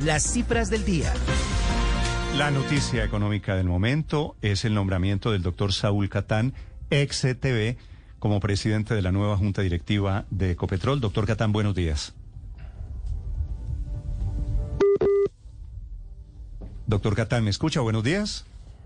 las cifras del día. La noticia económica del momento es el nombramiento del doctor Saúl Catán, ex CTV, como presidente de la nueva junta directiva de Ecopetrol. Doctor Catán, buenos días. Doctor Catán, ¿me escucha? Buenos días.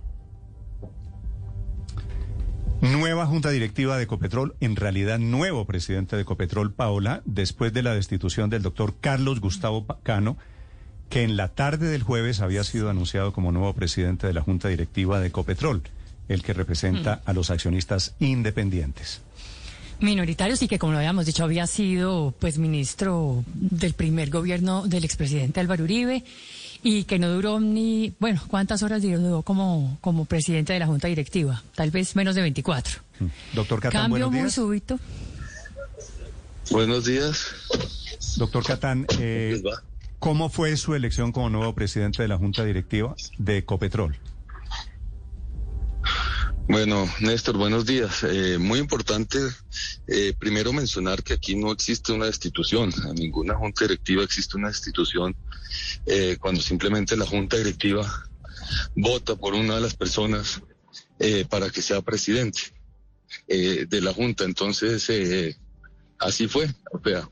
Nueva junta directiva de Ecopetrol, en realidad nuevo presidente de Ecopetrol, Paola, después de la destitución del doctor Carlos Gustavo Cano, que en la tarde del jueves había sido anunciado como nuevo presidente de la junta directiva de Ecopetrol, el que representa a los accionistas independientes. Minoritarios, y que, como lo habíamos dicho, había sido pues ministro del primer gobierno del expresidente Álvaro Uribe, y que no duró ni, bueno, ¿cuántas horas duró como presidente de la junta directiva? Tal vez menos de 24. Doctor Catán, Cambio buenos días. muy súbito. Buenos días. Doctor Catán, ¿cómo fue su elección como nuevo presidente de la junta directiva de Ecopetrol? Bueno, Néstor, buenos días. Muy importante, primero mencionar que aquí no existe una destitución. En ninguna junta directiva existe una destitución cuando simplemente la junta directiva vota por una de las personas para que sea presidente de la junta. Entonces, así fue. O sea,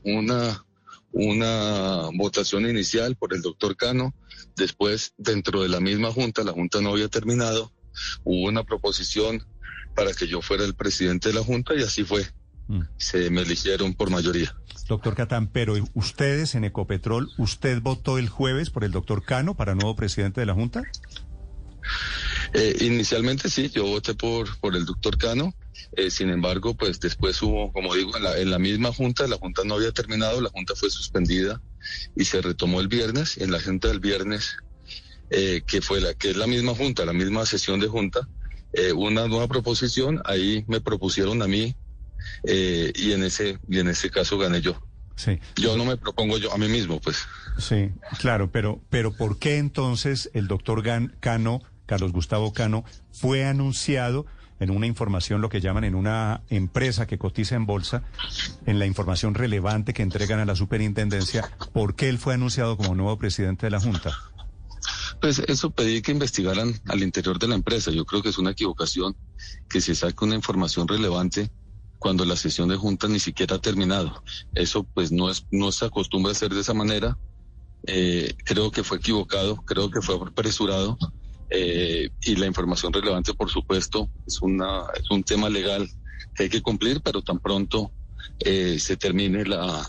una votación inicial por el doctor Cano. Después, dentro de la misma junta, la junta no había terminado. Hubo una proposición para que yo fuera el presidente de la junta y así fue. Se me eligieron por mayoría. Doctor Catán, pero ustedes en Ecopetrol, ¿usted votó el jueves por el doctor Cano para nuevo presidente de la junta? Inicialmente sí, yo voté por el doctor Cano. Sin embargo, pues después hubo, como digo, en la misma junta, la junta no había terminado, la junta fue suspendida y se retomó el viernes. En la junta del viernes, que es la misma junta, la misma sesión de junta, una nueva proposición, ahí me propusieron a mí, y en ese caso gané yo. Sí. Yo no me propongo yo a mí mismo, pues. Sí, claro, pero ¿por qué entonces el doctor Cano, Carlos Gustavo Cano, fue anunciado en una información, lo que llaman en una empresa que cotiza en bolsa, en la información relevante que entregan a la superintendencia? ¿Por qué él fue anunciado como nuevo presidente de la junta? Pues eso pedí que investigaran al interior de la empresa. Yo creo que es una equivocación que se saque una información relevante cuando la sesión de junta ni siquiera ha terminado. Eso pues no se acostumbra a hacer de esa manera. Creo que fue equivocado, creo que fue apresurado, y la información relevante, por supuesto, es un tema legal que hay que cumplir, pero tan pronto se termine la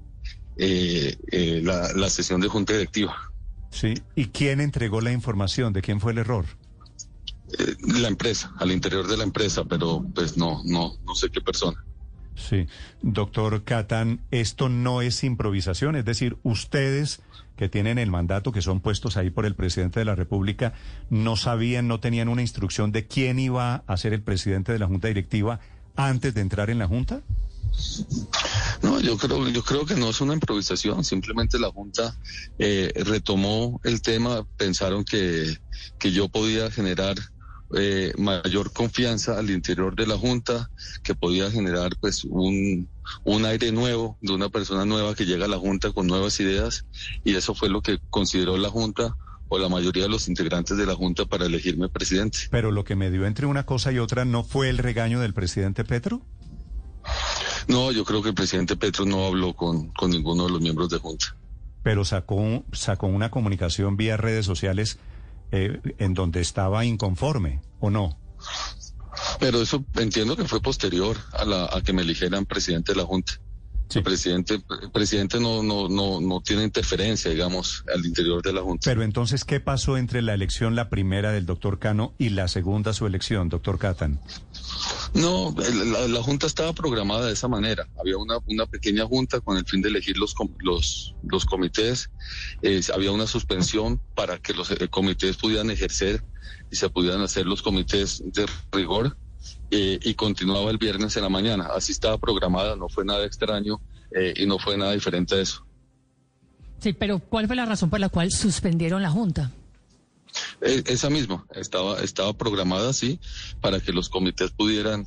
sesión de junta directiva. Sí, ¿y quién entregó la información? ¿De quién fue el error? La empresa, al interior de la empresa, pero pues no sé qué persona. Sí, doctor Catán, esto no es improvisación, es decir, ustedes que tienen el mandato, que son puestos ahí por el presidente de la República, no tenían una instrucción de quién iba a ser el presidente de la junta directiva antes de entrar en la junta. No, yo creo que no es una improvisación, simplemente la Junta retomó el tema, pensaron que yo podía generar mayor confianza al interior de la Junta, que podía generar pues un aire nuevo, de una persona nueva que llega a la Junta con nuevas ideas, y eso fue lo que consideró la Junta o la mayoría de los integrantes de la Junta para elegirme presidente. Pero lo que me dio entre una cosa y otra, ¿no fue el regaño del presidente Petro? No, yo creo que el presidente Petro no habló con ninguno de los miembros de Junta. Pero sacó una comunicación vía redes sociales en donde estaba inconforme, ¿o no? Pero eso entiendo que fue posterior a que me eligieran presidente de la Junta. Sí. El presidente no tiene interferencia, digamos, al interior de la Junta. Pero entonces, ¿qué pasó entre la elección, la primera del doctor Cano, y la segunda su elección, doctor Catán? No, la Junta estaba programada de esa manera. Había una pequeña Junta con el fin de elegir los comités. Había una suspensión para que los comités pudieran ejercer y se pudieran hacer los comités de rigor. Y continuaba el viernes en la mañana. Así estaba programada, no fue nada extraño y no fue nada diferente a eso. Sí, pero ¿cuál fue la razón por la cual suspendieron la Junta? Esa misma, estaba programada así para que los comités pudieran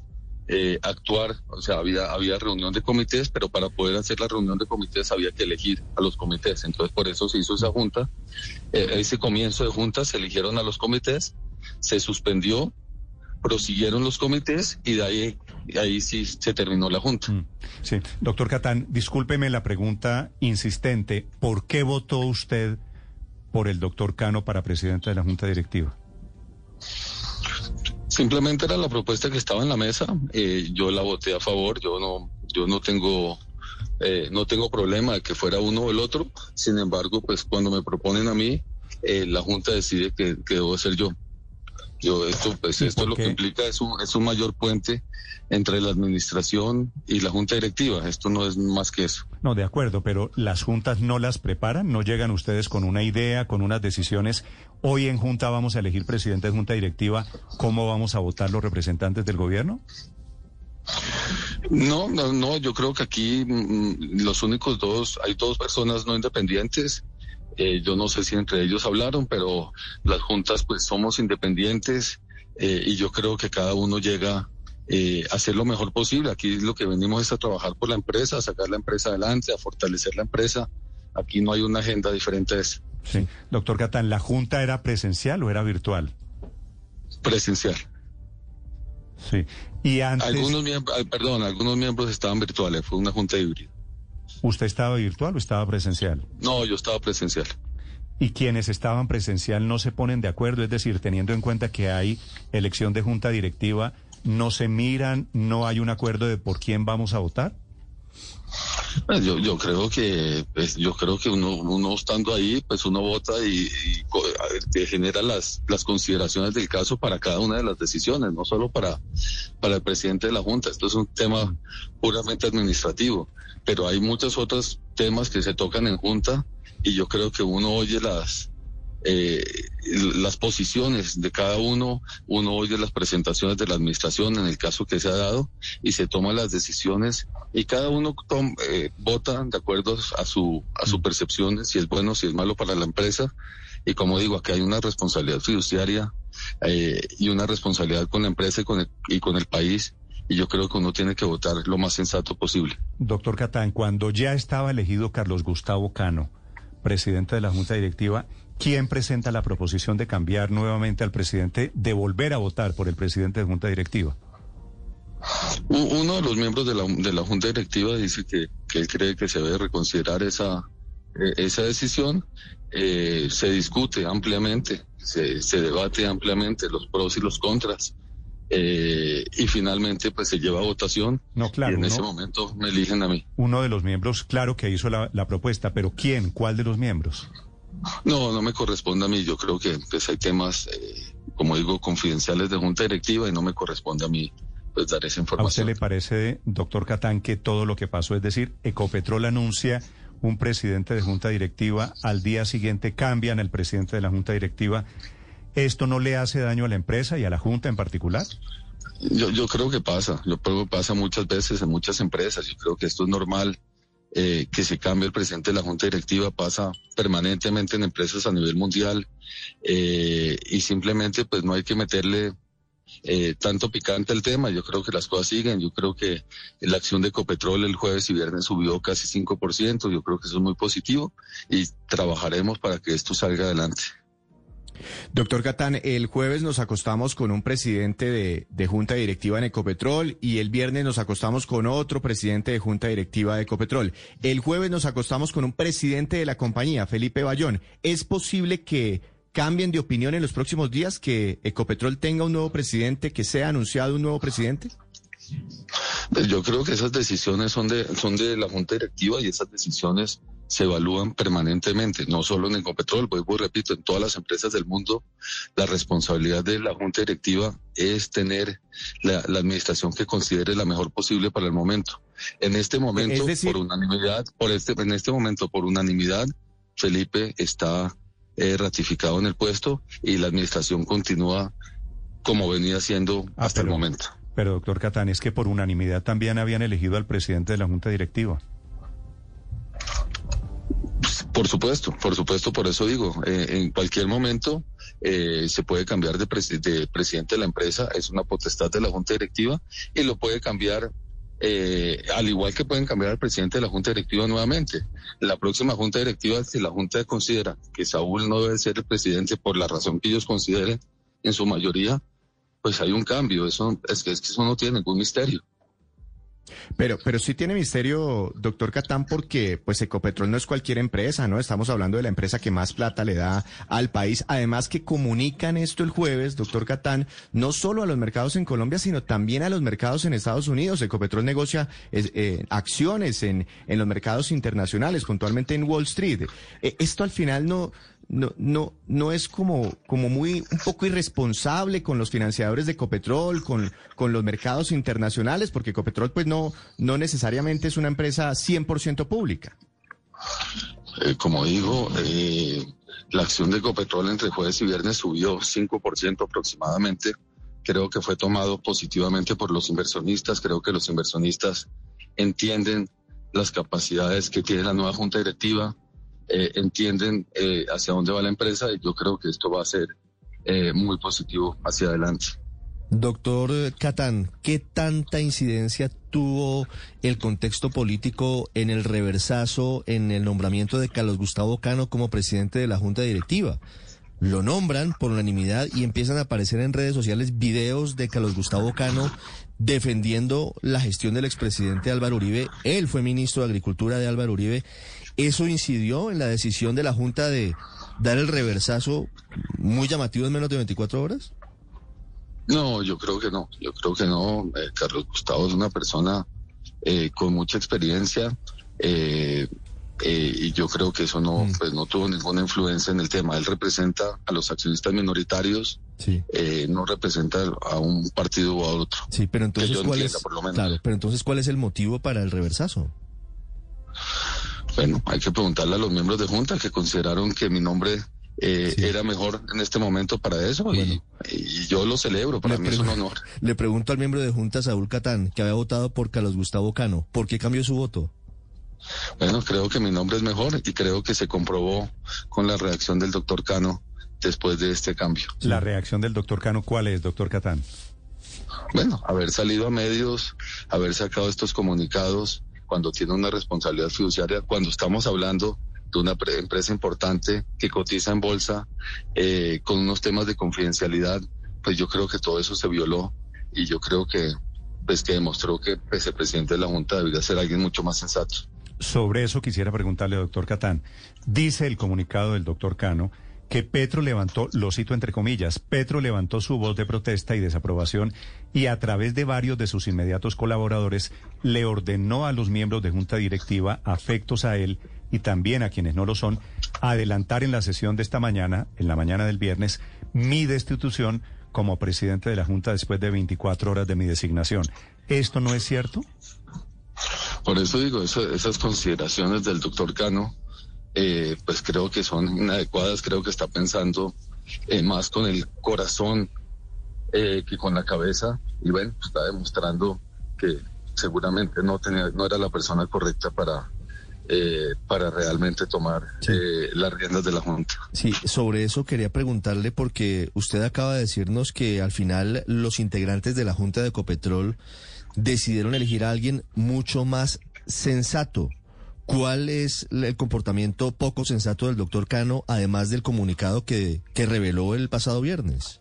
actuar, o sea, había reunión de comités, pero para poder hacer la reunión de comités había que elegir a los comités. Entonces, por eso se hizo esa junta. Ese comienzo de junta se eligieron a los comités, se suspendió, prosiguieron los comités y de ahí sí se terminó la junta. Sí, doctor Catán, discúlpeme la pregunta insistente. ¿Por qué votó usted por el doctor Cano para presidente de la Junta Directiva? Simplemente era la propuesta que estaba en la mesa. Yo la voté a favor. Yo no tengo problema de que fuera uno o el otro. Sin embargo, pues cuando me proponen a mí, la Junta decide que debo ser yo. Esto lo que implica es un mayor puente entre la administración y la Junta Directiva. Esto no es más que eso. No, de acuerdo, pero las juntas no las preparan, no llegan ustedes con una idea, con unas decisiones. Hoy en Junta vamos a elegir presidente de Junta Directiva. ¿Cómo vamos a votar los representantes del gobierno? No, yo creo que aquí hay dos personas no independientes. Yo no sé si entre ellos hablaron, pero las juntas pues somos independientes y yo creo que cada uno llega a hacer lo mejor posible. Aquí lo que venimos es a trabajar por la empresa, a sacar la empresa adelante, a fortalecer la empresa. Aquí no hay una agenda diferente a esa. Sí. Doctor Catán, ¿la junta era presencial o era virtual? Presencial. Sí. Y antes... Algunos miembros estaban virtuales, fue una junta híbrida. ¿Usted estaba virtual o estaba presencial? No, yo estaba presencial. ¿Y quienes estaban presencial no se ponen de acuerdo? Es decir, teniendo en cuenta que hay elección de junta directiva, ¿no se miran, no hay un acuerdo de por quién vamos a votar? Yo creo que uno estando ahí, pues uno vota y genera las consideraciones del caso para cada una de las decisiones, no solo para el presidente de la Junta. Esto es un tema puramente administrativo, pero hay muchos otros temas que se tocan en Junta y yo creo que uno oye las posiciones de cada uno oye las presentaciones de la administración en el caso que se ha dado y se toman las decisiones y cada uno vota de acuerdo a su percepción, si es bueno, si es malo para la empresa. Y como digo, aquí hay una responsabilidad fiduciaria y una responsabilidad con la empresa y con el país, y yo creo que uno tiene que votar lo más sensato posible. Doctor Catán, cuando ya estaba elegido Carlos Gustavo Cano, presidente de la Junta Directiva, ¿quién presenta la proposición de cambiar nuevamente al presidente, de volver a votar por el presidente de Junta Directiva? Uno de los miembros de la Junta Directiva dice que él cree que se debe reconsiderar esa decisión. Se discute ampliamente, se debate ampliamente los pros y los contras. Y finalmente pues se lleva a votación. No, claro, y en ese momento me eligen a mí. Uno de los miembros, claro que hizo la propuesta, pero ¿quién? ¿Cuál de los miembros? No me corresponde a mí. Yo creo que pues hay temas, como digo, confidenciales de Junta Directiva y no me corresponde a mí pues dar esa información. ¿A usted le parece, doctor Catán, que todo lo que pasó, es decir, Ecopetrol anuncia un presidente de Junta Directiva, al día siguiente cambian el presidente de la Junta Directiva, ¿esto no le hace daño a la empresa y a la Junta en particular? Yo creo que pasa. Yo creo que pasa muchas veces en muchas empresas. Yo creo que esto es normal. Que se cambie el presidente de la Junta Directiva pasa permanentemente en empresas a nivel mundial y simplemente pues no hay que meterle tanto picante al tema. Yo creo que las cosas siguen. Yo creo que la acción de Ecopetrol el jueves y viernes subió casi 5%. Yo creo que eso es muy positivo y trabajaremos para que esto salga adelante. Doctor Catán, el jueves nos acostamos con un presidente de Junta Directiva en Ecopetrol y el viernes nos acostamos con otro presidente de Junta Directiva de Ecopetrol. El jueves nos acostamos con un presidente de la compañía, Felipe Bayón. ¿Es posible que cambien de opinión en los próximos días, que Ecopetrol tenga un nuevo presidente, que sea anunciado un nuevo presidente? Yo creo que esas decisiones son de la Junta Directiva y esas decisiones se evalúan permanentemente, no solo en Ecopetrol, vuelvo y repito, en todas las empresas del mundo, la responsabilidad de la Junta Directiva es tener la administración que considere la mejor posible para el momento. En este momento, por unanimidad, Felipe está ratificado en el puesto y la administración continúa como venía siendo hasta el momento. Pero, doctor Catán, es que por unanimidad también habían elegido al presidente de la Junta Directiva. Por supuesto, por eso digo, en cualquier momento se puede cambiar de presidente de la empresa, es una potestad de la Junta Directiva, y lo puede cambiar, al igual que pueden cambiar al presidente de la Junta Directiva nuevamente. La próxima Junta Directiva, si la Junta considera que Saúl no debe ser el presidente por la razón que ellos consideren, en su mayoría, pues hay un cambio, eso es que eso no tiene ningún misterio. Pero sí tiene misterio, doctor Catán, porque pues Ecopetrol no es cualquier empresa, ¿no? Estamos hablando de la empresa que más plata le da al país. Además que comunican esto el jueves, doctor Catán, no solo a los mercados en Colombia, sino también a los mercados en Estados Unidos. Ecopetrol negocia acciones en los mercados internacionales, puntualmente en Wall Street. Esto al final no es como muy un poco irresponsable con los financiadores de Ecopetrol, con los mercados internacionales, porque Ecopetrol pues no necesariamente es una empresa 100% pública. Como digo, la acción de Ecopetrol entre jueves y viernes subió 5% aproximadamente. Creo que fue tomado positivamente por los inversionistas. Creo que los inversionistas entienden las capacidades que tiene la nueva Junta Directiva. Entienden hacia dónde va la empresa, y yo creo que esto va a ser muy positivo hacia adelante. Doctor Catán, ¿qué tanta incidencia tuvo el contexto político en el reversazo, en el nombramiento de Carlos Gustavo Cano como presidente de la Junta Directiva? Lo nombran por unanimidad y empiezan a aparecer en redes sociales videos de Carlos Gustavo Cano defendiendo la gestión del expresidente Álvaro Uribe. Él fue ministro de Agricultura de Álvaro Uribe. ¿Eso incidió en la decisión de la Junta de dar el reversazo muy llamativo en menos de 24 horas? No, yo creo que no. Carlos Gustavo es una persona con mucha experiencia, y yo creo que eso no tuvo ninguna influencia en el tema. Él representa a los accionistas minoritarios, sí. No representa a un partido o a otro. Sí, pero entonces ¿cuál es el motivo para el reversazo? Bueno, hay que preguntarle a los miembros de Junta que consideraron que mi nombre era mejor en este momento para eso, bueno, y yo lo celebro, para mí es un honor. Le pregunto al miembro de Junta, Saúl Catán, que había votado por Carlos Gustavo Cano, ¿por qué cambió su voto? Bueno, creo que mi nombre es mejor y creo que se comprobó con la reacción del doctor Cano después de este cambio. ¿La reacción del doctor Cano cuál es, doctor Catán? Bueno, haber salido a medios, haber sacado estos comunicados cuando tiene una responsabilidad fiduciaria, cuando estamos hablando de una empresa importante que cotiza en bolsa, con unos temas de confidencialidad, pues yo creo que todo eso se violó, y yo creo que demostró que el presidente de la Junta debería ser alguien mucho más sensato. Sobre eso quisiera preguntarle, doctor Catán. Dice el comunicado del doctor Cano que Petro levantó, lo cito entre comillas, Petro levantó su voz de protesta y desaprobación y a través de varios de sus inmediatos colaboradores le ordenó a los miembros de Junta Directiva afectos a él y también a quienes no lo son, adelantar en la sesión de esta mañana, en la mañana del viernes, mi destitución como presidente de la Junta después de 24 horas de mi designación. ¿Esto no es cierto? Por eso digo, esas consideraciones del doctor Cano, pues creo que son inadecuadas. Creo que está pensando más con el corazón que con la cabeza, y bueno, está demostrando que seguramente no era la persona correcta para realmente tomar las riendas de la Junta. Sí, sobre eso quería preguntarle, porque usted acaba de decirnos que al final los integrantes de la Junta de Ecopetrol decidieron elegir a alguien mucho más sensato. ¿Cuál es el comportamiento poco sensato del doctor Cano, además del comunicado que reveló el pasado viernes?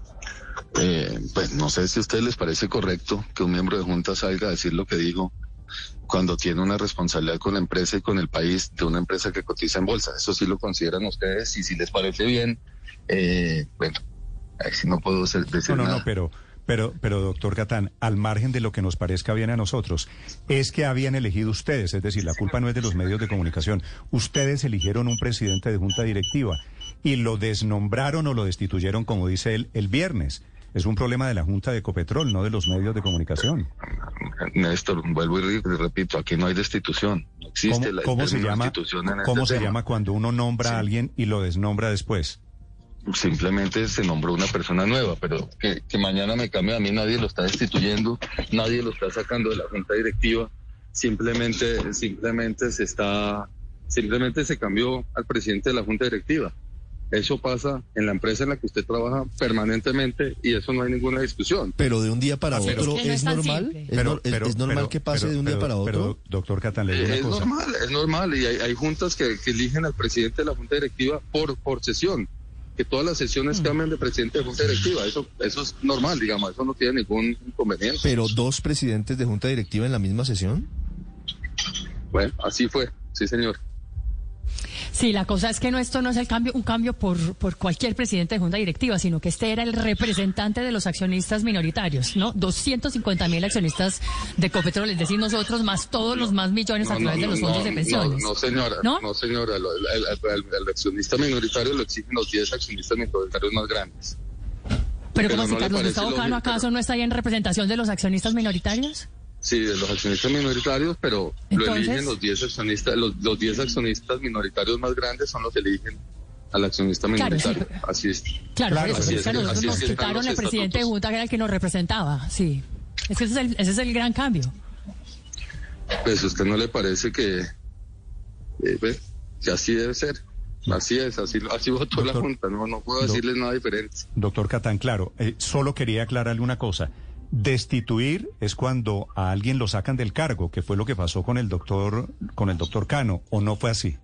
Pues no sé si a ustedes les parece correcto que un miembro de Junta salga a decir lo que dijo cuando tiene una responsabilidad con la empresa y con el país, de una empresa que cotiza en bolsa. Eso sí lo consideran ustedes, y si les parece bien, bueno, ahí sí no puedo decir nada. Pero, doctor Catán, al margen de lo que nos parezca bien a nosotros, es que habían elegido ustedes, es decir, la culpa no es de los medios de comunicación. Ustedes eligieron un presidente de Junta Directiva y lo desnombraron o lo destituyeron, como dice él, el viernes. Es un problema de la Junta de Ecopetrol, no de los medios de comunicación. Néstor, vuelvo y repito, aquí no hay destitución. No existe ¿Cómo se llama, destitución en ¿cómo este se tema. llama cuando uno nombra a alguien y lo desnombra después? Simplemente se nombró una persona nueva, pero que mañana me cambie a mí, nadie lo está destituyendo, nadie lo está sacando de la Junta Directiva, simplemente se está simplemente se cambió al presidente de la Junta Directiva. Eso pasa en la empresa en la que usted trabaja permanentemente y eso no hay ninguna discusión. Pero de un día para pero otro es que no es es tan normal. simple. ¿Es normal que pase de un día para otro? Pero, doctor Catán, le digo una cosa. Es normal y hay juntas que eligen al presidente de la Junta Directiva por sesión. Que todas las sesiones cambian de presidente de Junta Directiva. Eso es normal, digamos, eso no tiene ningún inconveniente. ¿Pero dos presidentes de junta directiva en la misma sesión? Bueno, así fue, sí señor. Sí, la cosa es que esto no es un cambio por cualquier presidente de junta directiva, sino que este era el representante de los accionistas minoritarios, ¿no? 250.000 accionistas de Ecopetrol, es decir, nosotros más todos los más millones a través de los fondos de pensiones. No, señora, el accionista minoritario lo exigen los 10 accionistas minoritarios más grandes. Pero ¿cómo así, no Carlos Gustavo Cano, acaso no está ahí en representación de los accionistas minoritarios? Sí, de los accionistas minoritarios, pero ¿entonces? Lo eligen los 10 accionistas, los 10 accionistas minoritarios más grandes son los que eligen al accionista minoritario. Claro, sí. Así es. Claro, así es, nosotros así nos es, quitaron el presidente de junta que era el que nos representaba, sí. Es que ese es el gran cambio. Pues a usted no le parece que así debe ser. Así es, así votó la Junta, no puedo decirles nada diferente. Doctor Catán, claro, solo quería aclararle una cosa. Destituir es cuando a alguien lo sacan del cargo, que fue lo que pasó con el doctor Cano, ¿o no fue así?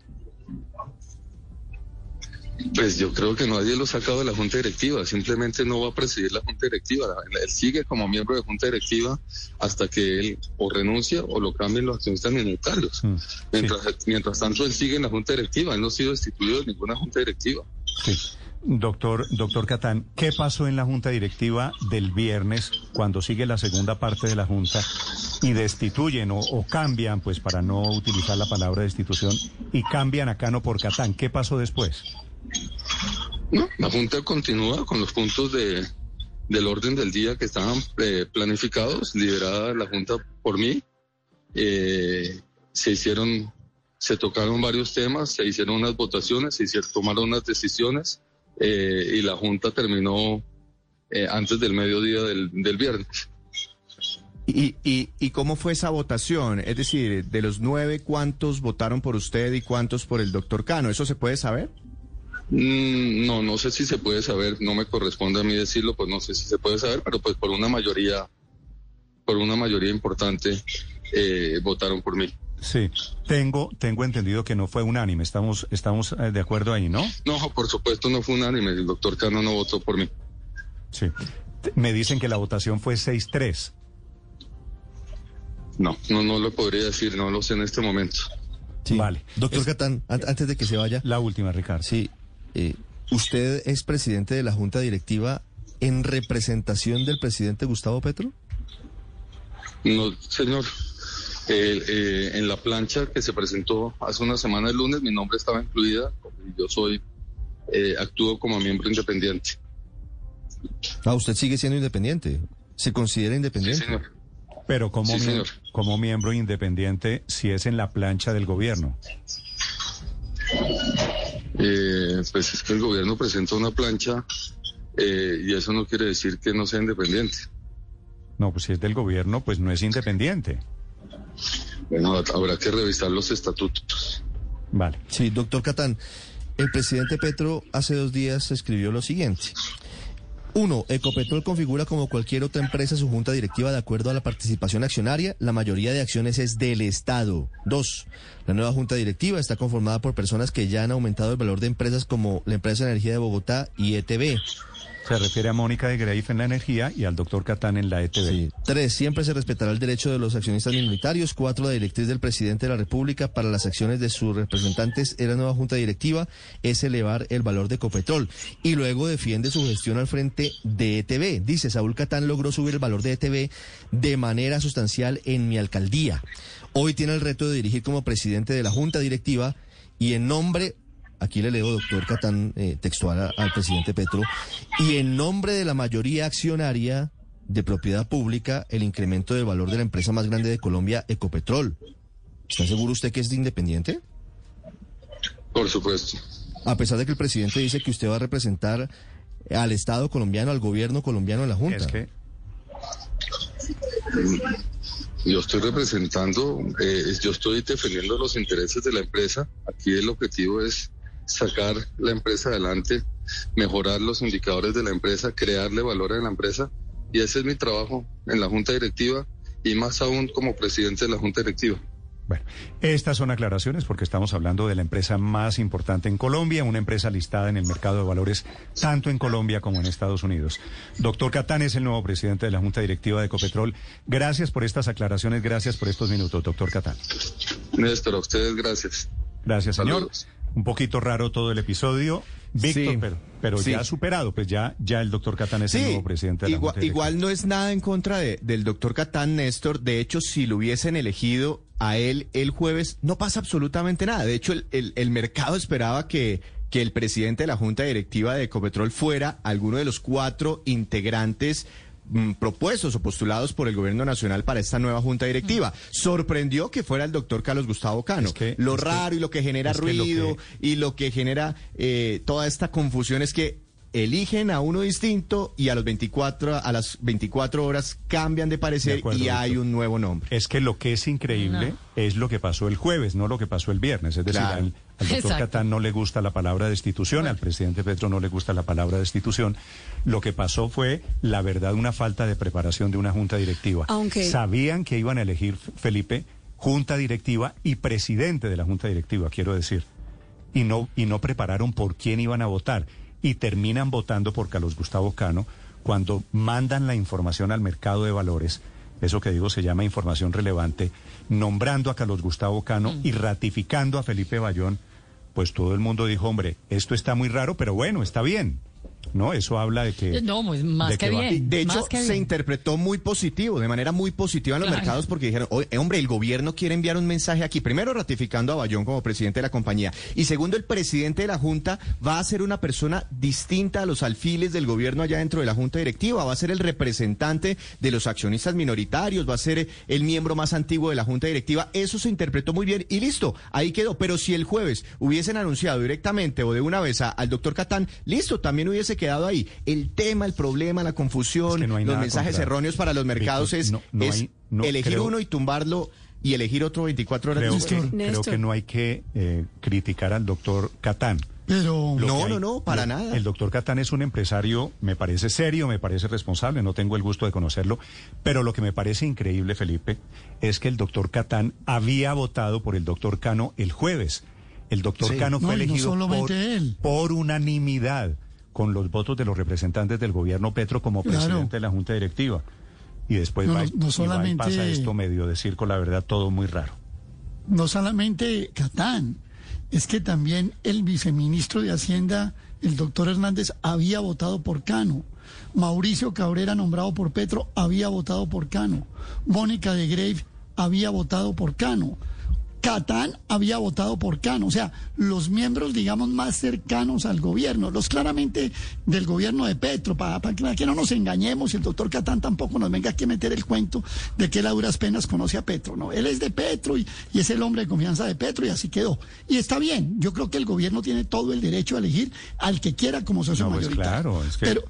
Pues yo creo que nadie lo ha sacado de la Junta Directiva, simplemente no va a presidir la Junta Directiva. Él sigue como miembro de Junta Directiva hasta que él o renuncie o lo cambien los accionistas minoritarios. Mientras tanto, él sigue en la Junta Directiva, él no ha sido destituido de ninguna Junta Directiva. Sí. Doctor Catán, ¿qué pasó en la Junta Directiva del viernes cuando sigue la segunda parte de la Junta y destituyen o cambian, pues para no utilizar la palabra destitución, y cambian a Cano por Catán? ¿Qué pasó después? No, la Junta continúa con los puntos del orden del día que estaban planificados, liderada la Junta por mí. Se tocaron varios temas, se hicieron unas votaciones, tomaron unas decisiones. Y la Junta terminó antes del mediodía del viernes. ¿Y cómo fue esa votación? Es decir, de los 9, ¿cuántos votaron por usted y cuántos por el doctor Cano? ¿Eso se puede saber? No sé si se puede saber, no me corresponde a mí decirlo, pues no sé si se puede saber, pero pues por una mayoría importante votaron por mí. Sí, tengo entendido que no fue unánime, estamos de acuerdo ahí, ¿no? No, por supuesto no fue unánime, el doctor Cano no votó por mí. Sí, me dicen que la votación fue 6-3. No lo podría decir, no lo sé en este momento. Sí. Vale. Doctor Catán, antes de que se vaya. La última, Ricardo. Sí, ¿usted es presidente de la Junta Directiva en representación del presidente Gustavo Petro? No, señor. En la plancha que se presentó hace una semana el lunes, mi nombre estaba incluida. Yo actúo como miembro independiente. Usted sigue siendo independiente. ¿Se considera independiente? Sí, señor. Pero señor. como miembro independiente, si es en la plancha del gobierno. Pues es que el gobierno presenta una plancha y eso no quiere decir que no sea independiente. No, pues si es del gobierno, pues no es independiente. Bueno, habrá que revisar los estatutos. Vale. Sí, doctor Catán, el presidente Petro hace 2 días escribió lo siguiente. 1. Ecopetrol configura como cualquier otra empresa su junta directiva de acuerdo a la participación accionaria. La mayoría de acciones es del Estado. 2. La nueva junta directiva está conformada por personas que ya han aumentado el valor de empresas como la Empresa de Energía de Bogotá y ETB. Se refiere a Mónica de Greif en la energía y al doctor Catán en la ETB. Sí. 3. Siempre se respetará el derecho de los accionistas minoritarios. 4. La directriz del presidente de la República para las acciones de sus representantes en la nueva junta directiva es elevar el valor de Ecopetrol. Y luego defiende su gestión al frente de ETB. Dice, Saúl Catán logró subir el valor de ETB de manera sustancial en mi alcaldía. Hoy tiene el reto de dirigir como presidente de la junta directiva y en nombre... Aquí le leo, doctor Catán, textual al presidente Petro, y en nombre de la mayoría accionaria de propiedad pública, el incremento del valor de la empresa más grande de Colombia, Ecopetrol. ¿Está seguro usted que es independiente? Por supuesto. A pesar de que el presidente dice que usted va a representar al Estado colombiano, al gobierno colombiano en la Junta. Es que... Yo estoy representando, yo estoy defendiendo los intereses de la empresa. Aquí el objetivo es sacar la empresa adelante, mejorar los indicadores de la empresa, crearle valor a la empresa, y ese es mi trabajo en la Junta Directiva y más aún como presidente de la Junta Directiva. Bueno, estas son aclaraciones porque estamos hablando de la empresa más importante en Colombia, una empresa listada en el mercado de valores tanto en Colombia como en Estados Unidos. Doctor Catán es el nuevo presidente de la Junta Directiva de Ecopetrol. Gracias por estas aclaraciones, gracias por estos minutos, doctor Catán. Néstor, a ustedes gracias. Gracias, señor. Saludos. Un poquito raro todo el episodio, Víctor, Sí, pero sí. ya superado, pues ya el doctor Catán es el nuevo presidente de la Junta Directiva. Igual no es nada en contra del doctor Catán, Néstor. De hecho, si lo hubiesen elegido a él el jueves, no pasa absolutamente nada. De hecho, el mercado esperaba que el presidente de la Junta Directiva de Ecopetrol fuera alguno de los 4 integrantes propuestos o postulados por el gobierno nacional para esta nueva junta directiva. Sorprendió que fuera el doctor Carlos Gustavo Cano. Y lo que genera ruido y lo que genera toda esta confusión es que eligen a uno distinto y a las 24 horas cambian de parecer, De acuerdo, y hay doctor. un nuevo nombre. Es que lo que es increíble es lo que pasó el jueves, no lo que pasó el viernes. Es decir, Claro. al doctor Exacto. Catán no le gusta la palabra destitución, al presidente Petro no le gusta la palabra destitución. Lo que pasó fue, la verdad, una falta de preparación de una junta directiva. Aunque Sabían que iban a elegir, Felipe, junta directiva y presidente de la junta directiva, quiero decir. Y no prepararon por quién iban a votar. Y terminan votando por Carlos Gustavo Cano cuando mandan la información al mercado de valores. Eso que digo se llama información relevante, nombrando a Carlos Gustavo Cano y ratificando a Felipe Bayón. Pues todo el mundo dijo, hombre, esto está muy raro, pero bueno, está bien. No, eso habla de que... No, pues más de que que va- bien. De hecho, más que se bien. interpretó muy positivo, de manera muy positiva en los Claro. mercados, porque dijeron, hombre, el gobierno quiere enviar un mensaje aquí. Primero, ratificando a Bayón como presidente de la compañía. Y segundo, el presidente de la Junta va a ser una persona distinta a los alfiles del gobierno allá dentro de la Junta Directiva. Va a ser el representante de los accionistas minoritarios, va a ser el miembro más antiguo de la Junta Directiva. Eso se interpretó muy bien y listo, ahí quedó. Pero si el jueves hubiesen anunciado directamente o de una vez al doctor Catán, listo, también hubiese quedado ahí. El tema, el problema, la confusión, Es que no hay los nada mensajes contra- erróneos para los mercados Víctor, es elegir creo- uno y tumbarlo y elegir otro 24 horas Creo después. Néstor. que no hay que criticar al doctor Catán. Pero Lo No, que hay- no, para nada. El doctor Catán es un empresario, me parece serio, me parece responsable, no tengo el gusto de conocerlo, pero lo que me parece increíble, Felipe, es que el doctor Catán había votado por el doctor Cano el jueves. El doctor Sí. Cano fue No, y no elegido solamente él. por unanimidad, con los votos de los representantes del gobierno Petro como Claro. presidente de la Junta Directiva. Y después No, va, no y va y solamente- pasa esto medio de circo, la verdad, todo muy raro. no solamente Catán, es que también el viceministro de Hacienda, el doctor Hernández, había votado por Cano. Mauricio Cabrera, nombrado por Petro, había votado por Cano. Mónica de Grave había votado por Cano. Catán había votado por Cano. O sea, los miembros, digamos, más cercanos al gobierno, los claramente del gobierno de Petro, para que no nos engañemos y el doctor Catán tampoco nos venga aquí a meter el cuento de que él a duras penas conoce a Petro. No, él es de Petro y es el hombre de confianza de Petro y así quedó. Y está bien, yo creo que el gobierno tiene todo el derecho a elegir al que quiera como socio No, pues mayoritario. claro, es que-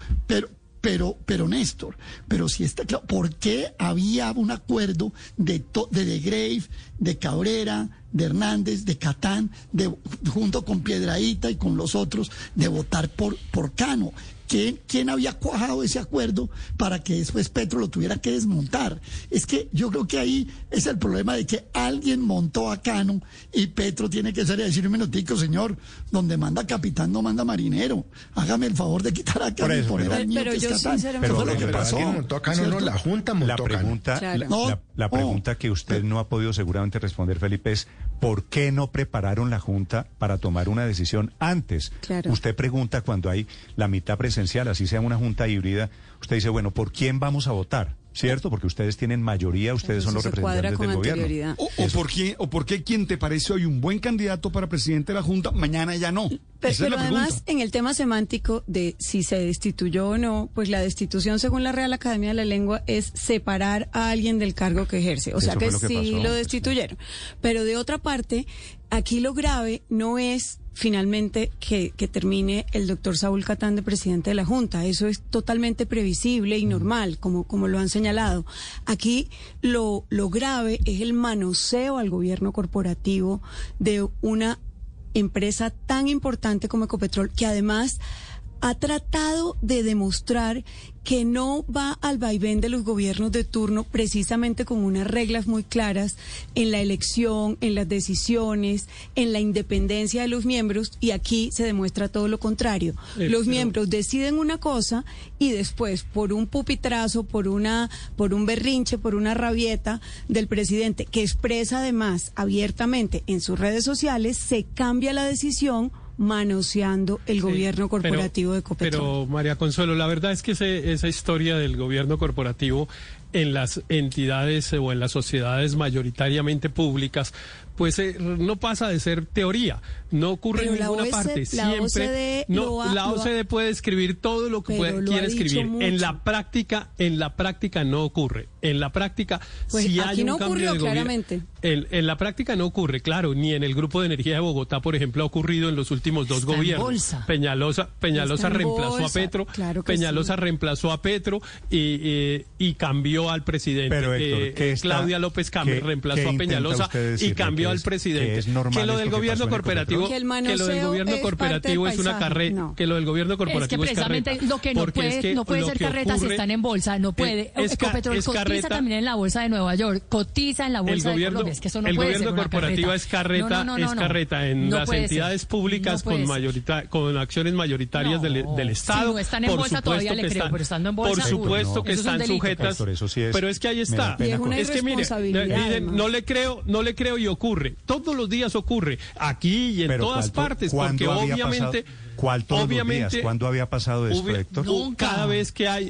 Pero Néstor, pero si está claro, ¿por qué había un acuerdo de Grave, de Cabrera, de Hernández, de Catán, junto con Piedrahíta y con los otros, de votar por Cano? ¿Quién había cuajado ese acuerdo para que después Petro lo tuviera que desmontar? Es que yo creo que ahí es el problema de que alguien montó a Cano y Petro tiene que salir a decir un minutico, señor, donde manda capitán no manda marinero. Hágame el favor de quitar a Cano Por y eso, poner pero- al mío pero que es yo Catán. sinceramente- Eso fue lo Pero- que pero pasó. ¿Quién montó a Cano? No, ¿cierto? la Junta La montó a Cano. pregunta, Claro. la pregunta que usted no ha podido seguramente responder, Felipe, es ¿por qué no prepararon la Junta para tomar una decisión antes? Claro. Usted pregunta cuando hay la mitad presencial, así sea una Junta híbrida, usted dice, bueno, ¿por quién vamos a votar? ¿Cierto? Porque ustedes tienen mayoría, ustedes son los Eso se cuadra representantes con del gobierno. anterioridad. ¿O por qué quien te parece hoy un buen candidato para presidente de la Junta, mañana ya no? Esa es Pero la pregunta. además, en el tema semántico de si se destituyó o no, pues la destitución, según la Real Academia de la Lengua, es separar a alguien del cargo que ejerce. O sea Eso que fue lo que sí pasó, lo destituyeron. Pero de otra parte, aquí lo grave no es finalmente que termine el doctor Saúl Catán de presidente de la Junta. Eso es totalmente previsible y normal, como lo han señalado. Aquí lo grave es el manoseo al gobierno corporativo de una empresa tan importante como Ecopetrol, que además ha tratado de demostrar que no va al vaivén de los gobiernos de turno, precisamente con unas reglas muy claras en la elección, en las decisiones, en la independencia de los miembros, y aquí se demuestra todo lo contrario. Los miembros deciden una cosa y después, por un pupitrazo, por un berrinche, por una rabieta del presidente, que expresa además abiertamente en sus redes sociales, se cambia la decisión, manoseando el gobierno corporativo de Ecopetrol. Pero, María Consuelo, la verdad es que esa historia del gobierno corporativo en las entidades o en las sociedades mayoritariamente públicas, pues no pasa de ser teoría, no ocurre en ninguna parte. Siempre la OCDE puede escribir todo lo que quiere escribir. En la práctica no ocurre. En la práctica, pues si hay un cambio de gobierno, en la práctica no ocurre, claro, ni en el Grupo de Energía de Bogotá, por ejemplo, ha ocurrido en los últimos dos gobiernos. Peñalosa reemplazó a Petro, Peñalosa reemplazó a Petro y cambió al presidente. Pero, Héctor, Claudia López Camer reemplazó a Peñalosa y cambió al presidente. Que lo del gobierno corporativo, es una carrera, que lo del gobierno corporativo es precisamente lo que no puede ser carreta si están en bolsa, no puede. Ecopetrol cotiza también en la bolsa de Nueva York, cotiza en la bolsa de Colombia, es que eso no puede ser. El gobierno corporativo es carreta en las entidades públicas con acciones mayoritarias del Estado. Si no están en bolsa todavía le creo, pero estando en bolsa, por supuesto que están sujetas. Pero es que ahí está. Es que mire, no le creo y ocurre. Todos los días ocurre. Aquí y en todas partes. Porque obviamente... ¿Cuándo había pasado esto, Héctor? Cada vez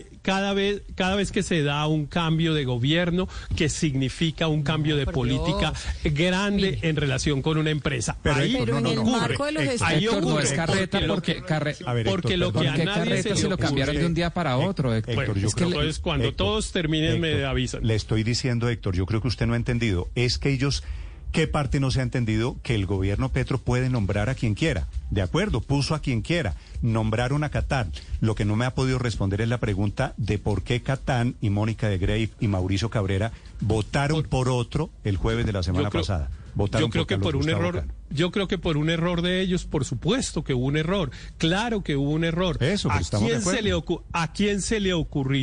que se da un cambio de gobierno que significa un cambio de política grande en relación con una empresa. Pero en el marco de los Héctor, no es carreta porque lo que a nadie se lo cambiaron de un día para otro, Héctor. Entonces, cuando todos terminen me avisan. Le estoy diciendo, Héctor, yo creo que usted no ha entendido. Es que ellos... ¿Qué parte no se ha entendido? Que el gobierno Petro puede nombrar a quien quiera. De acuerdo, puso a quien quiera. Nombraron a Catán. Lo que no me ha podido responder es la pregunta de por qué Catán y Mónica de Grey y Mauricio Cabrera votaron por otro el jueves de la semana pasada. Yo creo que por un error. Yo creo que por un error de ellos, por supuesto que hubo un error. Claro que hubo un error. Eso, pero estamos de acuerdo. ¿A quién se le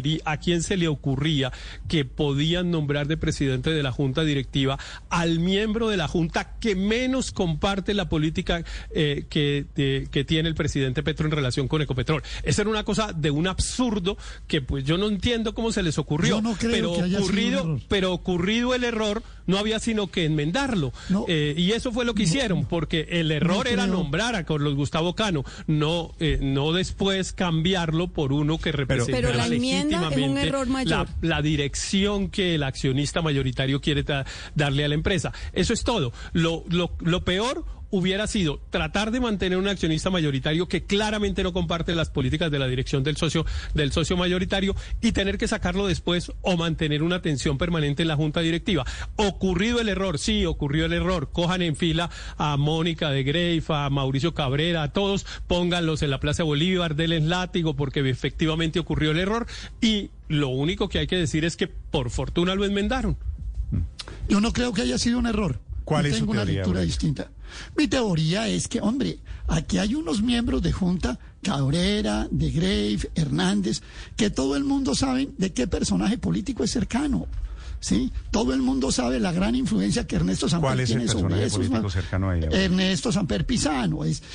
ocurría que podían nombrar de presidente de la Junta Directiva al miembro de la Junta que menos comparte la política que tiene el presidente Petro en relación con Ecopetrol? Esa era una cosa de un absurdo que pues yo no entiendo cómo se les ocurrió. Yo no creo que haya sido un error. Pero ocurrido el error, no había sino que enmendarlo. No. Y eso fue lo que hicieron, porque el error era nombrar a Carlos Gustavo Cano, no después cambiarlo por uno que representara pero la enmienda es un error mayor. La dirección que el accionista mayoritario quiere darle a la empresa. Eso es todo. Lo peor hubiera sido tratar de mantener un accionista mayoritario que claramente no comparte las políticas de la dirección del socio mayoritario y tener que sacarlo después o mantener una tensión permanente en la junta directiva. Ocurrió el error, cojan en fila a Mónica de Grey, a Mauricio Cabrera, a todos, pónganlos en la Plaza Bolívar, denles látigo porque efectivamente ocurrió el error y lo único que hay que decir es que por fortuna lo enmendaron. Yo no creo que haya sido un error. ¿Cuál es su teoría? Tengo una lectura distinta. Mi teoría es que, hombre, aquí hay unos miembros de Junta, Cabrera, de Grey, Hernández, que todo el mundo sabe de qué personaje político es cercano. ¿Sí? Todo el mundo sabe la gran influencia que Ernesto Samper tiene sobre esos. ¿Cuál es el personaje político cercano a ella? Ernesto Samper Pizano.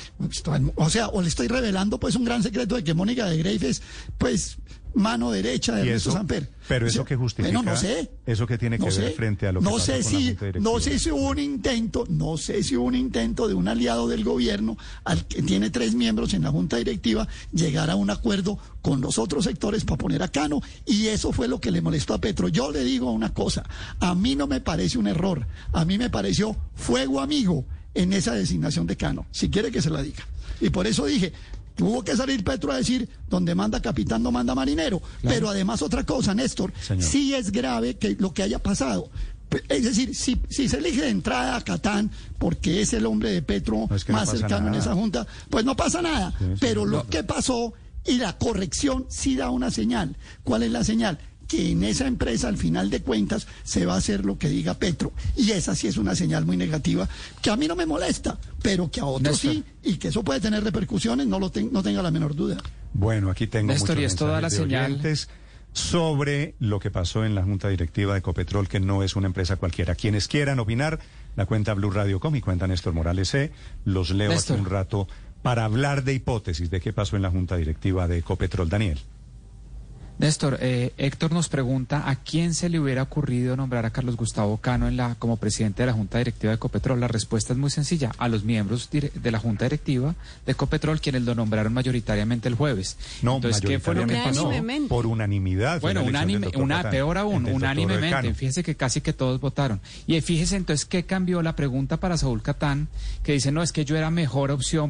O le estoy revelando pues un gran secreto de que Mónica de Grey es, pues, mano derecha de Ernesto Samper. Pero eso que justifica. Bueno, no sé. Eso que tiene que ver frente a lo que no sé si hubo un intento de un aliado del gobierno al que tiene 3 miembros en la junta directiva llegar a un acuerdo con los otros sectores para poner a Cano, y eso fue lo que le molestó a Petro. Yo le digo una cosa, a mí no me parece un error, a mí me pareció fuego amigo en esa designación de Cano, si quiere que se la diga. Y por eso dije, tuvo que salir Petro a decir, donde manda capitán no manda marinero. Claro. Pero además otra cosa, Néstor, sí es grave que lo que haya pasado. Es decir, si se elige de entrada a Catán porque es el hombre de Petro es que más no cercano en nada. esa junta, pues no pasa nada. Sí, pero sí, lo no. que pasó y la corrección sí da una señal. ¿Cuál es la señal? Que en esa empresa, al final de cuentas, se va a hacer lo que diga Petro. Y esa sí es una señal muy negativa, que a mí no me molesta, pero que a otros Néstor. sí, y que eso puede tener repercusiones, no tenga la menor duda. Bueno, aquí tengo Néstor, muchos y esto da la mensajes de señal. oyentes sobre lo que pasó en la Junta Directiva de Ecopetrol, que no es una empresa cualquiera. Quienes quieran opinar, la cuenta Blue Radio Com y cuenta Néstor Morales C. Los leo Néstor. hace un rato para hablar de hipótesis de qué pasó en la Junta Directiva de Ecopetrol. Daniel. Néstor, Héctor nos pregunta a quién se le hubiera ocurrido nombrar a Carlos Gustavo Cano como presidente de la Junta Directiva de Ecopetrol. La respuesta es muy sencilla, a los miembros de la Junta Directiva de Ecopetrol, quienes lo nombraron mayoritariamente el jueves. No, entonces, ¿qué fue lo que pasó? Unánimemente. Por unanimidad. fue Bueno, la elección del doctor Catán, peor aún, del doctor unánimemente. Cano. Fíjese que casi que todos votaron. Y fíjese entonces qué cambió la pregunta para Saúl Catán, que dice, no, es que yo era mejor opción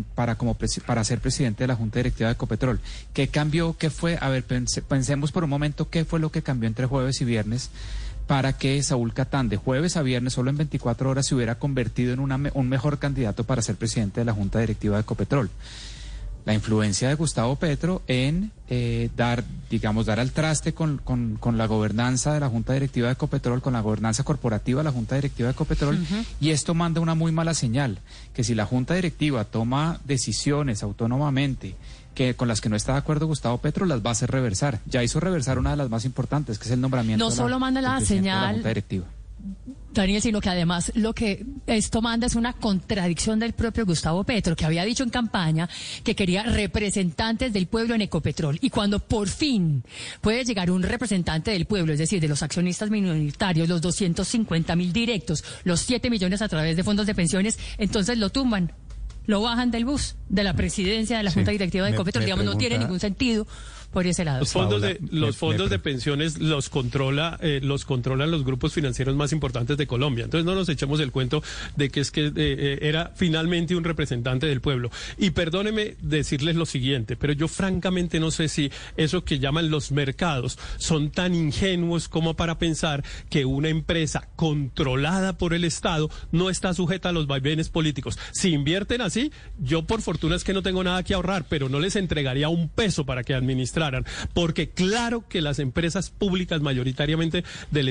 para ser presidente de la Junta Directiva de Ecopetrol. ¿Qué cambió? ¿Qué fue? A ver, pensemos por un momento qué fue lo que cambió entre jueves y viernes para que Saúl Catán de jueves a viernes solo en 24 horas se hubiera convertido en un mejor candidato para ser presidente de la Junta Directiva de Ecopetrol. La influencia de Gustavo Petro en dar al traste con la gobernanza de la Junta Directiva de Ecopetrol, con la gobernanza corporativa de la Junta Directiva de Ecopetrol, y esto manda una muy mala señal, que si la Junta Directiva toma decisiones autónomamente con las que no está de acuerdo Gustavo Petro, las va a hacer reversar. Ya hizo reversar una de las más importantes, que es el nombramiento No solo manda la del presidente de la señal, Junta Directiva. Daniel, sino que además lo que esto manda es una contradicción del propio Gustavo Petro, que había dicho en campaña que quería representantes del pueblo en Ecopetrol. Y cuando por fin puede llegar un representante del pueblo, es decir, de los accionistas minoritarios, los 250.000 directos, los 7 millones a través de fondos de pensiones, entonces lo tumban. Lo bajan del bus de la presidencia de la Junta Directiva de Ecopetrol. Digamos, no tiene ningún sentido por ese lado. Los fondos de pensiones los controlan los grupos financieros más importantes de Colombia. Entonces no nos echemos el cuento de que era finalmente un representante del pueblo. Y perdóneme decirles lo siguiente, pero yo francamente no sé si eso que llaman los mercados son tan ingenuos como para pensar que una empresa controlada por el Estado no está sujeta a los vaivenes políticos. Si invierten así, yo por fortuna es que no tengo nada que ahorrar, pero no les entregaría un peso para que administraran, porque claro que las empresas públicas mayoritariamente del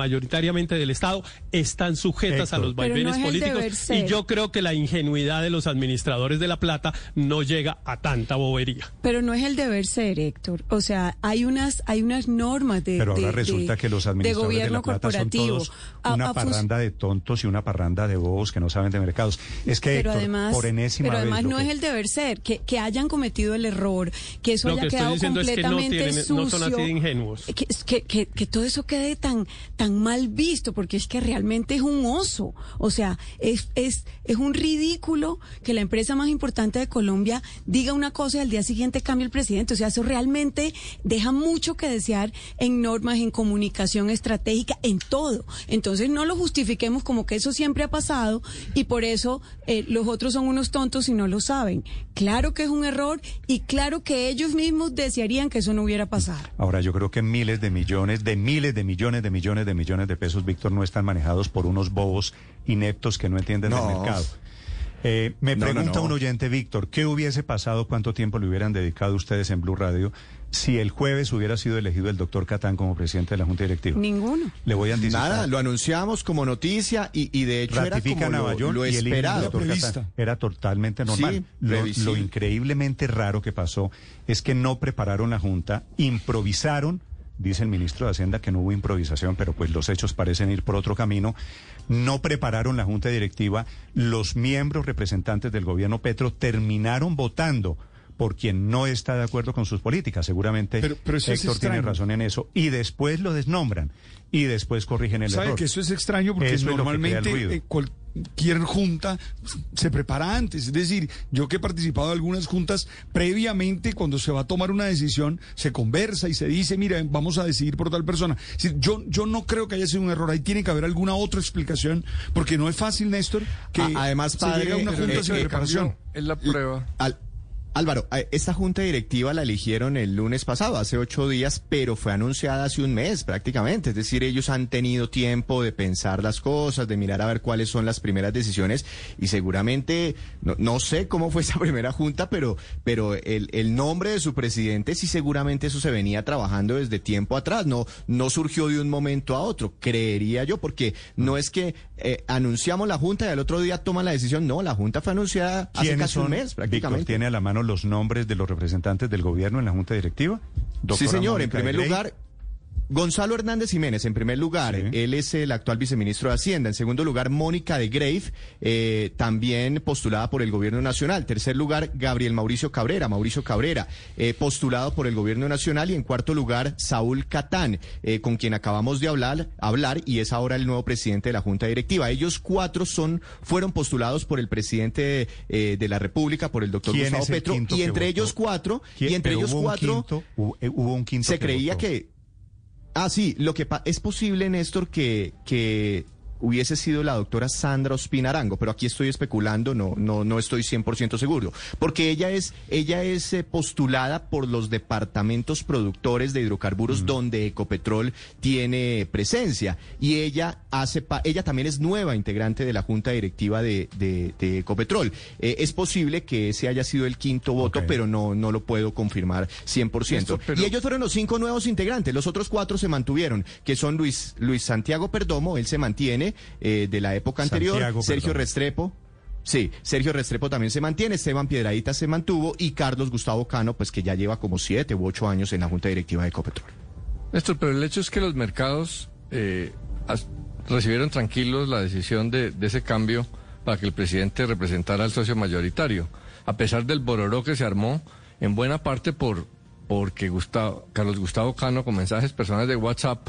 Estado están sujetas a los vaivenes políticos, y yo creo que la ingenuidad de los administradores de la plata no llega a tanta bobería. Pero no es el deber ser, Héctor. O sea, hay unas normas Pero ahora resulta que los administradores de la plata son todos una parranda de tontos y una parranda de bobos que no saben de mercados. Es que, pero Héctor, además, por enésima pero vez... además no es el deber ser, que hayan cometido el error, que eso haya quedado completamente sucio, no son así de ingenuos. Que todo eso quede tan mal visto, porque es que realmente es un oso. O sea, es un ridículo que la empresa más importante de Colombia diga una cosa y al día siguiente cambie el presidente. O sea, eso realmente deja mucho que desear en normas, en comunicación estratégica, en todo. Entonces no lo justifiquemos como que eso siempre ha pasado y por eso los otros son unos tontos y no lo saben. Claro que es un error y claro que ellos mismos desearían que eso no hubiera pasado. Ahora, yo creo que miles de millones de pesos, Víctor, no están manejados por unos bobos ineptos que no entienden del mercado. Me pregunta un oyente, Víctor, ¿qué hubiese pasado, cuánto tiempo le hubieran dedicado ustedes en Blue Radio si el jueves hubiera sido elegido el doctor Catán como presidente de la Junta Directiva? Ninguno. Le voy a anticipar. Nada, lo anunciamos como noticia y de hecho ratifica era como lo y el esperado. doctor Catán era totalmente normal. Sí, lo increíblemente raro que pasó es que no prepararon la Junta, improvisaron. Dice el ministro de Hacienda que no hubo improvisación, pero pues los hechos parecen ir por otro camino. No prepararon la Junta Directiva. Los miembros representantes del gobierno Petro terminaron votando por quien no está de acuerdo con sus políticas. Seguramente pero Héctor tiene razón en eso. Y después lo desnombran. Y después corrigen el error. ¿Sabe que eso es extraño? Porque eso normalmente cualquier junta se prepara antes. Es decir, yo que he participado de algunas juntas, previamente, cuando se va a tomar una decisión, se conversa y se dice, mira, vamos a decidir por tal persona. Es decir, yo no creo que haya sido un error. Ahí tiene que haber alguna otra explicación, porque no es fácil, Néstor, que además, se llegue a una junta sin preparación. Es la prueba. Álvaro, esta junta directiva la eligieron el lunes pasado, hace 8 días, pero fue anunciada hace un mes prácticamente. Es decir, ellos han tenido tiempo de pensar las cosas, de mirar a ver cuáles son las primeras decisiones y seguramente, no sé cómo fue esa primera junta, pero el nombre de su presidente sí seguramente eso se venía trabajando desde tiempo atrás. No surgió de un momento a otro, creería yo, porque no es que anunciamos la junta y al otro día toman la decisión. No, la junta fue anunciada hace casi un mes prácticamente. Víctor, ¿tiene a la mano los nombres de los representantes del gobierno en la junta directiva? Sí, señor. Mónica En primer lugar, Gonzalo Hernández Jiménez, en primer lugar, sí. Él es el actual viceministro de Hacienda. En segundo lugar, Mónica de Grave, también postulada por el gobierno nacional. Tercer lugar, Gabriel Mauricio Cabrera, postulado por el gobierno nacional. Y en cuarto lugar, Saúl Catán, con quien acabamos de hablar y es ahora el nuevo presidente de la junta directiva. Ellos 4 fueron postulados por el presidente de la República, por el doctor Gustavo Petro, y entre ellos 4, hubo un quinto se creía que sí, lo que es posible, Néstor, que hubiese sido la doctora Sandra Ospina Arango, pero aquí estoy especulando, no estoy 100% seguro, porque ella es postulada por los departamentos productores de hidrocarburos donde Ecopetrol tiene presencia, y ella también es nueva integrante de la junta directiva de Ecopetrol. Es posible que ese haya sido el quinto voto, pero no lo puedo confirmar 100%. Y ellos fueron los 5 nuevos integrantes, los otros 4 se mantuvieron, que son Luis Santiago Perdomo, él se mantiene, de la época anterior, Sergio Restrepo. Sí, Sergio Restrepo también se mantiene, Esteban Piedrahíta se mantuvo y Carlos Gustavo Cano, pues que ya lleva como 7 u 8 años en la junta directiva de Ecopetrol. Néstor, pero el hecho es que los mercados recibieron tranquilos la decisión de ese cambio para que el presidente representara al socio mayoritario, a pesar del bororó que se armó, en buena parte porque Carlos Gustavo Cano, con mensajes personales de WhatsApp,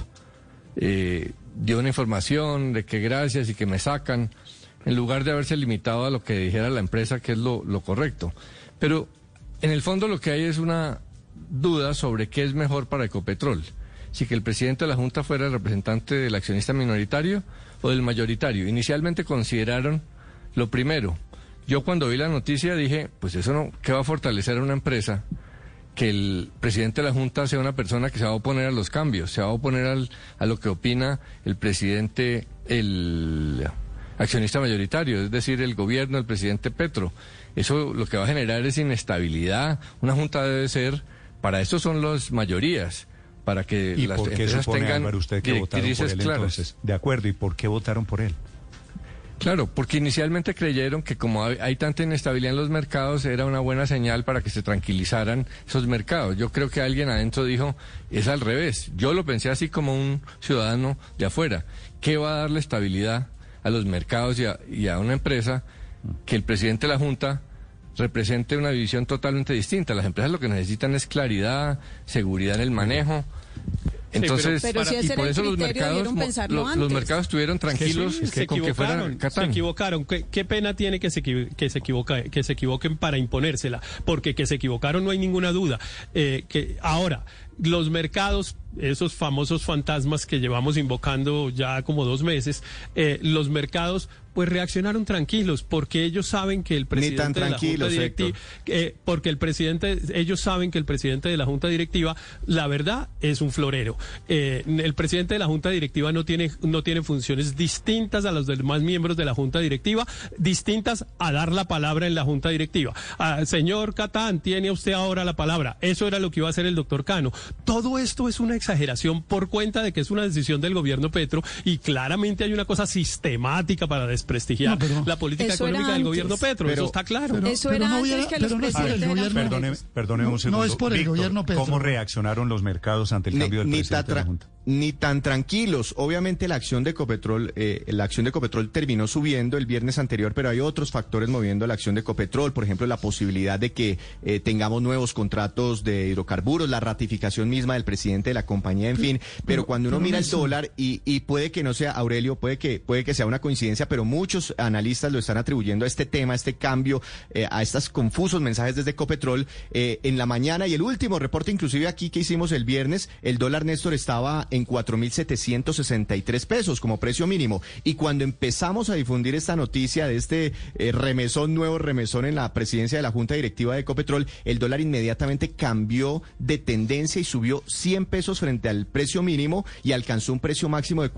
dio una información de que gracias y que me sacan, en lugar de haberse limitado a lo que dijera la empresa, que es lo correcto. Pero en el fondo lo que hay es una duda sobre qué es mejor para Ecopetrol, si que el presidente de la Junta fuera el representante del accionista minoritario o del mayoritario. Inicialmente consideraron lo primero. Yo cuando vi la noticia dije, pues eso no, ¿qué va a fortalecer a una empresa? Que el presidente de la Junta sea una persona que se va a oponer a los cambios, se va a oponer a lo que opina el presidente, el accionista mayoritario, es decir, el gobierno, el presidente Petro. Eso lo que va a generar es inestabilidad. Una Junta debe ser, para eso son las mayorías, para que las empresas tengan Álvaro, usted que votaron por él, claras. Entonces, de acuerdo, ¿y por qué votaron por él? Claro, porque inicialmente creyeron que como hay tanta inestabilidad en los mercados, era una buena señal para que se tranquilizaran esos mercados. Yo creo que alguien adentro dijo, es al revés. Yo lo pensé así como un ciudadano de afuera. ¿Qué va a darle estabilidad a los mercados y a una empresa que el presidente de la Junta represente una visión totalmente distinta? Las empresas lo que necesitan es claridad, seguridad en el manejo. Entonces, y por eso los mercados estuvieron tranquilos con que fueran Catán. Se equivocaron. ¿Qué pena tiene que se equivoquen para imponérsela? Porque que se equivocaron no hay ninguna duda. Ahora, los mercados, esos famosos fantasmas que llevamos invocando ya como 2 meses, los mercados pues reaccionaron tranquilos porque ellos saben que el presidente de la Junta Directiva, ellos saben que el presidente de la Junta Directiva, la verdad, es un florero. El presidente de la Junta Directiva no tiene funciones distintas a los demás miembros de la Junta Directiva, distintas a dar la palabra en la Junta Directiva. Señor Catán, tiene usted ahora la palabra. Eso era lo que iba a hacer el doctor Cano. Todo esto es una exageración por cuenta de que es una decisión del gobierno Petro y claramente hay una cosa sistemática para desprestigiar la política económica del gobierno Petro. Eso está claro. Eso era antes que los presidentes. Perdone un segundo. No es por el gobierno Petro. ¿Cómo reaccionaron los mercados ante el cambio del presidente de la Junta? Ni tan tranquilos. Obviamente la acción de Ecopetrol terminó subiendo el viernes anterior, pero hay otros factores moviendo la acción de Ecopetrol, por ejemplo, la posibilidad de que tengamos nuevos contratos de hidrocarburos, la ratificación misma del presidente de la compañía, en fin. Pero cuando uno mira el dólar, y puede que no sea, Aurelio, puede que sea una coincidencia, pero muchos analistas lo están atribuyendo a este tema, a este cambio, a estos confusos mensajes desde Ecopetrol. En la mañana y el último reporte, inclusive aquí que hicimos el viernes, el dólar, Néstor, estaba en 4.763 pesos como precio mínimo. Y cuando empezamos a difundir esta noticia de este nuevo remesón en la presidencia de la Junta Directiva de Ecopetrol, el dólar inmediatamente cambió de tendencia y subió 100 pesos frente al precio mínimo y alcanzó un precio máximo de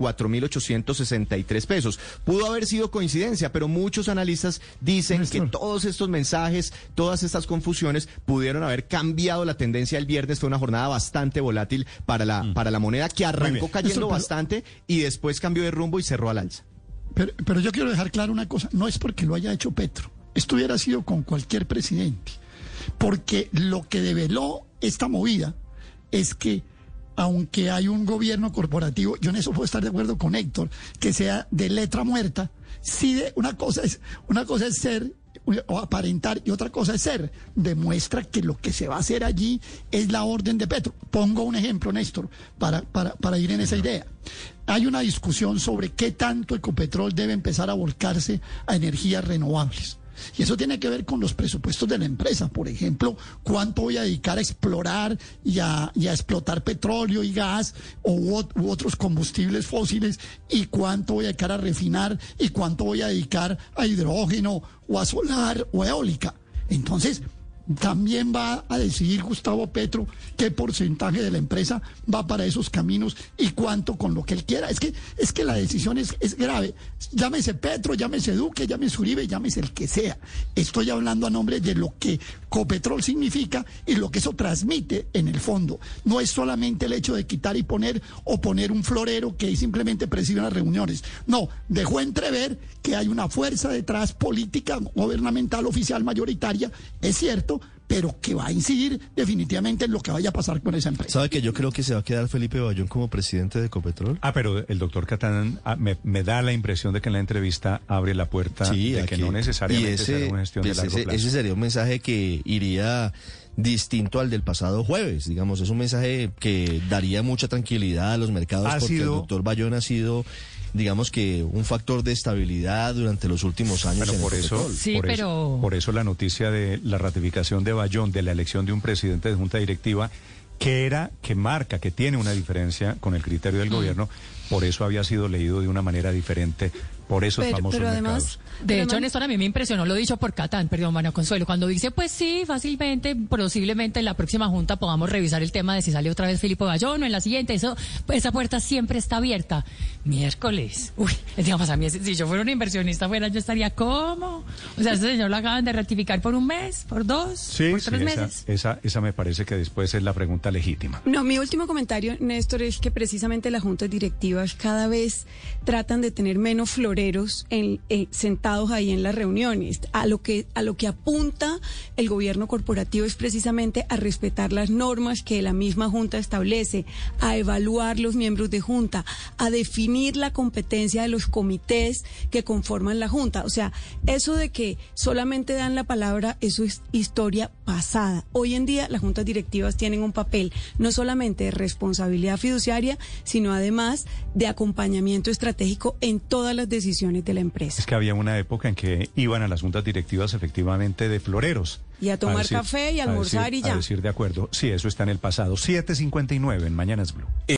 4.863 pesos. Pudo haber sido coincidencia, pero muchos analistas dicen que todos estos mensajes, todas estas confusiones pudieron haber cambiado la tendencia el viernes. Fue una jornada bastante volátil para la moneda, que arrancó cayendo bastante y después cambió de rumbo y cerró al alza. Pero yo quiero dejar claro una cosa, no es porque lo haya hecho Petro, esto hubiera sido con cualquier presidente, porque lo que develó esta movida es que aunque hay un gobierno corporativo, yo en eso puedo estar de acuerdo con Héctor, que sea de letra muerta, sí, una cosa es ser o aparentar y otra cosa es ser. Demuestra que lo que se va a hacer allí es la orden de Petro. Pongo un ejemplo, Néstor, para ir en esa idea. Hay una discusión sobre qué tanto Ecopetrol debe empezar a volcarse a energías renovables. Y eso tiene que ver con los presupuestos de la empresa. Por ejemplo, cuánto voy a dedicar a explorar y a explotar petróleo y gas u otros combustibles fósiles, y cuánto voy a dedicar a refinar y cuánto voy a dedicar a hidrógeno o a solar o eólica. Entonces, también va a decidir Gustavo Petro qué porcentaje de la empresa va para esos caminos y cuánto con lo que él quiera. Es que la decisión es grave. Llámese Petro, llámese Duque, llámese Uribe, llámese el que sea. Estoy hablando a nombre de lo que Ecopetrol significa y lo que eso transmite en el fondo. No es solamente el hecho de quitar y poner o poner un florero que simplemente preside las reuniones. No, dejó entrever que hay una fuerza detrás, política, gubernamental, oficial, mayoritaria, es cierto, pero que va a incidir definitivamente en lo que vaya a pasar con esa empresa. ¿Sabe que yo creo que se va a quedar Felipe Bayón como presidente de Ecopetrol? Pero el doctor Catán me da la impresión de que en la entrevista abre la puerta de que no necesariamente será una gestión de largo plazo. Ese sería un mensaje que iría distinto al del pasado jueves, digamos, es un mensaje que daría mucha tranquilidad a los mercados porque el doctor Bayón ha sido, digamos, que un factor de estabilidad durante los últimos años. Bueno, por eso la noticia de la ratificación de Bayón, de la elección de un presidente de junta directiva, que marca, que tiene una diferencia con el criterio del gobierno, por eso había sido leído de una manera diferente, por esos famosos mercados. De hecho, Néstor, a mí me impresionó lo dicho por Catán, perdón, María Consuelo, cuando dice, pues sí, fácilmente, posiblemente en la próxima junta podamos revisar el tema de si sale otra vez Felipe Bayón o en la siguiente, esa puerta siempre está abierta. Miércoles, digamos, a mí, si yo fuera un inversionista yo estaría, ¿cómo? O sea, ese señor lo acaban de ratificar por un mes, por dos, por 3 meses. Esa me parece que después es la pregunta legítima. No, mi último comentario, Néstor, es que precisamente las juntas directivas cada vez tratan de tener menos floreros sentados ahí en las reuniones. A lo que apunta el gobierno corporativo es precisamente a respetar las normas que la misma junta establece, a evaluar los miembros de junta, a definir la competencia de los comités que conforman la junta. O sea, eso de que solamente dan la palabra, eso es historia pasada. Hoy en día las juntas directivas tienen un papel no solamente de responsabilidad fiduciaria, sino además de acompañamiento estratégico en todas las decisiones de la empresa. Es que había una época en que iban a las juntas directivas efectivamente de floreros. Y a tomar café y almorzar y ya. A decir de acuerdo. Sí, eso está en el pasado. 7:59 en Mañanas Blue.